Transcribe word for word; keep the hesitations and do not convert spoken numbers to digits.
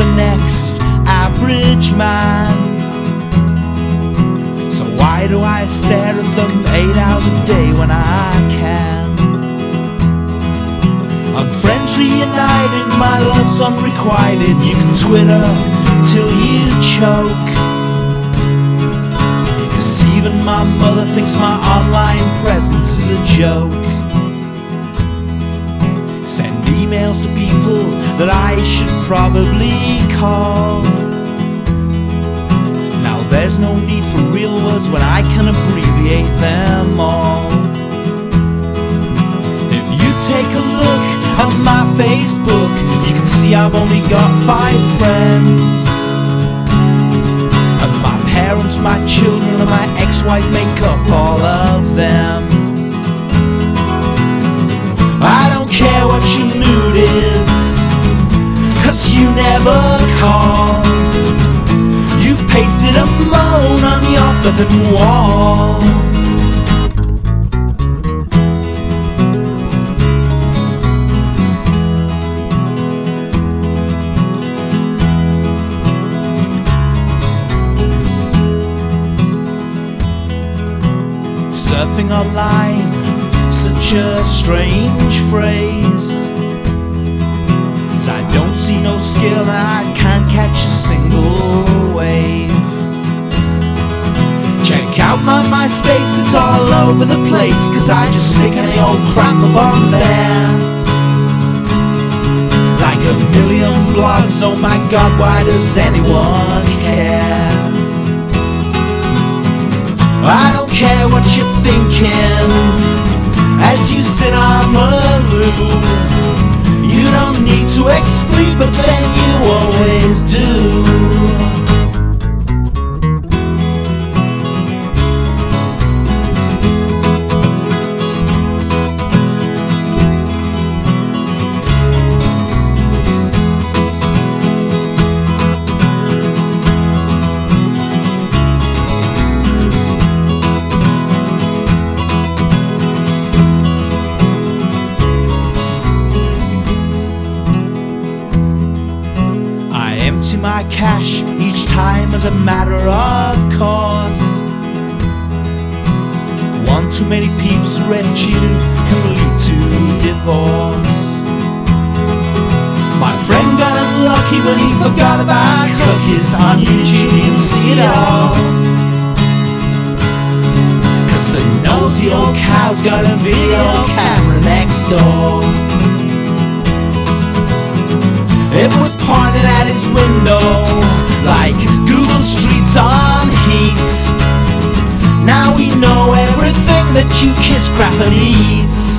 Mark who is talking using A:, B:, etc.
A: the next average man. So why do I stare at them eight hours a day when I can? I'm friends reunited, my love's unrequited. You can Twitter till you choke, 'cause even my mother thinks my online presence is a joke. Send emails to people that I should probably call. Now there's no need for real words when I can abbreviate them all. If you take a look at my Facebook, you can see I've only got five friends. And my parents, my children, and my ex-wife make up all of them. I don't care what your mood is, 'cause you never call. You've pasted a moan on your flippin' wall. Surfing online, such a strange phrase, 'cause I don't see no skill and I can't catch a single wave. Check out my MySpace, it's all over the place, 'cause I just stick any old crap up on there. Like a million blogs, oh my god, why does anyone care? I don't care what you're thinking as you sit on the loo. You don't need to explain, but then you always do. Empty my cash each time as a matter of course. One too many peeps read you can lead to divorce. My friend got unlucky when he forgot about cookies on YouTube. You can see it all, 'cause the nosy old cow's got a video camera next door. It was pointed at his window like Google Streets on heat. Now we know everything that you kiss, crap and eat.